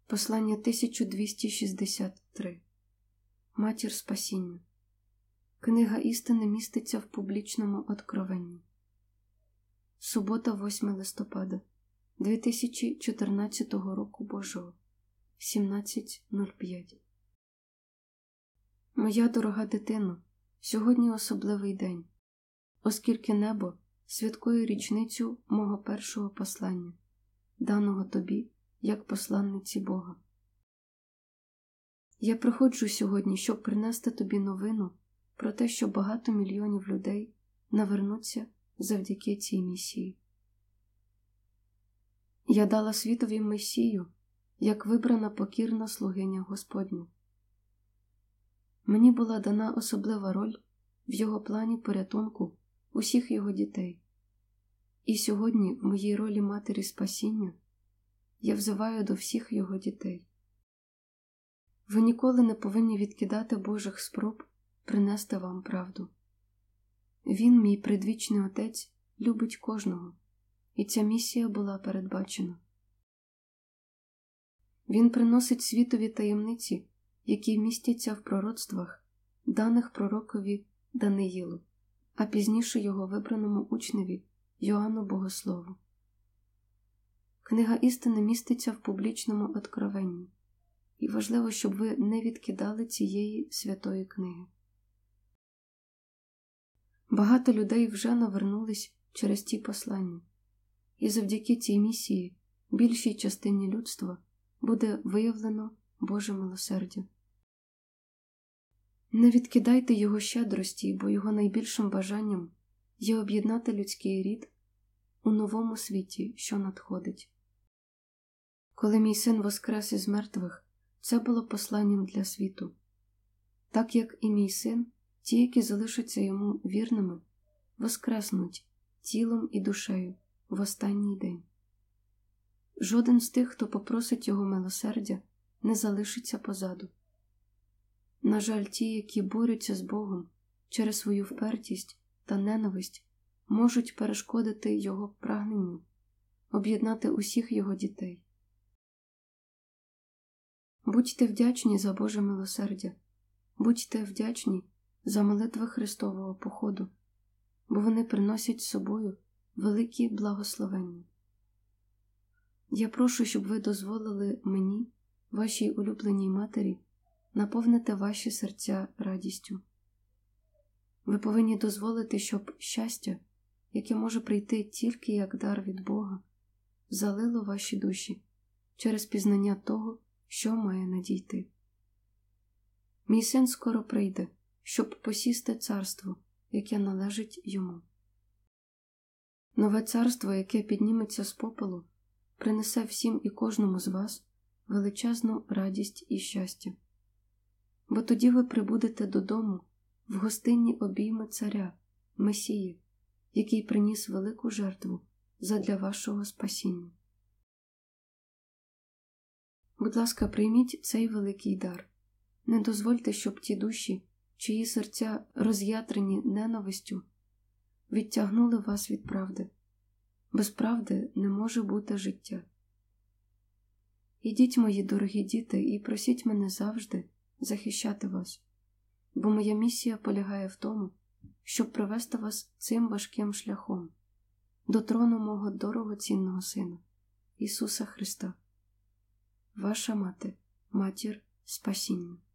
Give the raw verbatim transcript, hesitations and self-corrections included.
Послання тисяча двісті шістдесят три. Матір спасіння. Книга істини міститься в публічному откровенні. Субота, восьме листопада дві тисячі чотирнадцятого року Божого, сімнадцять нуль п'ять. Моя дорога дитино, сьогодні особливий день, оскільки небо святкує річницю мого першого послання, даного тобі як посланниці Бога. Я приходжу сьогодні, щоб принести тобі новину про те, що багато мільйонів людей навернуться завдяки цій місії. Я дала світові Месію, як вибрана покірна слугиня Господня. Мені була дана особлива роль в його плані порятунку усіх його дітей. І сьогодні в моїй ролі матері спасіння я взиваю до всіх його дітей. Ви ніколи не повинні відкидати Божих спроб принести вам правду. Він, мій предвічний Отець, любить кожного, і ця місія була передбачена. Він приносить світові таємниці, які містяться в пророцтвах, даних пророкові Даниїлу, а пізніше його вибраному учневі Йоанну Богослову. Книга істини міститься в публічному откровенні, і важливо, щоб ви не відкидали цієї святої книги. Багато людей вже навернулись через ці послання, і завдяки цій місії більшій частині людства буде виявлено Боже милосердя. Не відкидайте Його щедрості, бо Його найбільшим бажанням є об'єднати людський рід у новому світі, що надходить. Коли мій син воскрес із мертвих, це було посланням для світу. Так як і мій син, ті, які залишаться йому вірними, воскреснуть тілом і душею в останній день. Жоден з тих, хто попросить його милосердя, не залишиться позаду. На жаль, ті, які борються з Богом через свою впертість та ненависть, можуть перешкодити його прагненню об'єднати усіх його дітей. Будьте вдячні за Боже милосердя, будьте вдячні за молитви Христового походу, бо вони приносять з собою великі благословення. Я прошу, щоб ви дозволили мені, вашій улюбленій матері, наповнити ваші серця радістю. Ви повинні дозволити, щоб щастя, яке може прийти тільки як дар від Бога, залило ваші душі через пізнання того, що має надійти. Мій син скоро прийде, щоб посісти царство, яке належить йому. Нове царство, яке підніметься з попелу, принесе всім і кожному з вас величезну радість і щастя. Бо тоді ви прибудете додому в гостинні обійми царя, Месії, який приніс велику жертву задля вашого спасіння. Будь ласка, прийміть цей великий дар. Не дозвольте, щоб ті душі, чиї серця роз'ятрені ненавистю, відтягнули вас від правди. Без правди не може бути життя. Ідіть, мої дорогі діти, і просіть мене завжди захищати вас, бо моя місія полягає в тому, щоб привести вас цим важким шляхом до трону мого дорогоцінного Сина, Ісуса Христа. Ваша мати, матір спасіння.